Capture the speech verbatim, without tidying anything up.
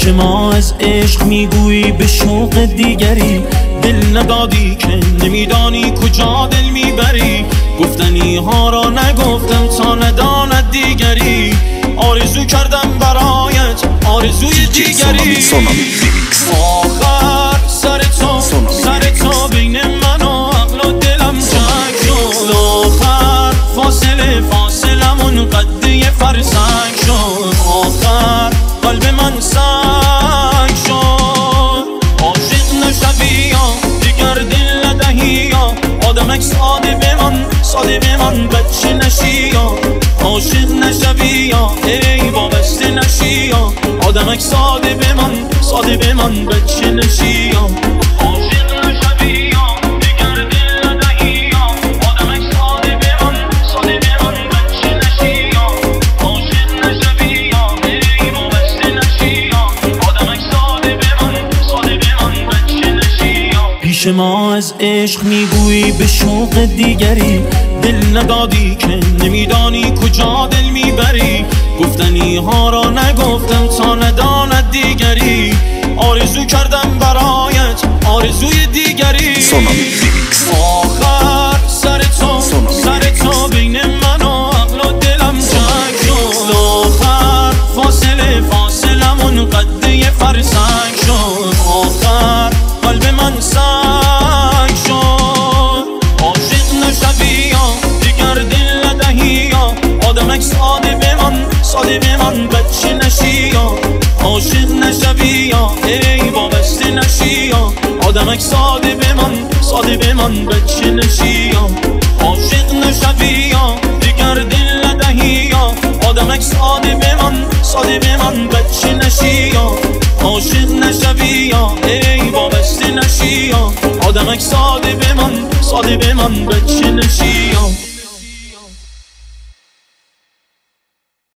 پیش ما از عشق میگویی به شوق دیگری، دل ندادی که نمیدانی کجا دل میبری. گفتنی ها را نگفتم تا نداند دیگری، آرزو کردم برایت آرزوی دیگری. آخر سر تو سر تو بین من و عقل و دلم جنگ شد. آخر فاصله فاصلمون قد یه فرسنگ شد. آخر قلب من سنگ شد. عاشق نشوی یا دیگر دل ندهی یا آدمک ساده به من ساده به من بچه نشی یا عاشق نشوی یا ای وابسته نشی یا آدمک ساده به من ساده به من بچه نشی یا عاشق نشوی یا دیگر دل ندهی یا آدمک ساده به من ساده به من بچه نشی یا عاشق نشوی یا ای وابسته نشی یا آدمک ساده به من ساده به من بچه نشی یا. پیش ما از عشق میگویی به شوق دیگری، دل ندادی که نمیدانی کجا دل میبری. گفتنی ها را نگفتم تا نداند دیگری، آرزو کردم برایت آرزوی دیگری. آخر سر تو سر تو بین من و عقل و دلم جنگ شد. آخر فاصله فاصلمون قد یه فرسنگ شد. آخر قلب من سنگ شد. عاشق نشوی یا دیگر دل ندهی یا آدمک ساده به من ساده به من بچه نشی یا عاشق نشوی یا ای وابسته نشی یا آدمک ساده به من ساده به من بچه نشی یا عاشق نشوی یا دیگر دل ندهی یا آدمک ساده به من ساده به من بچه نشی یا عاشق نشوی یا ای وابسته نشی یا آدمک ساده به من ساده به من بچه نشی یا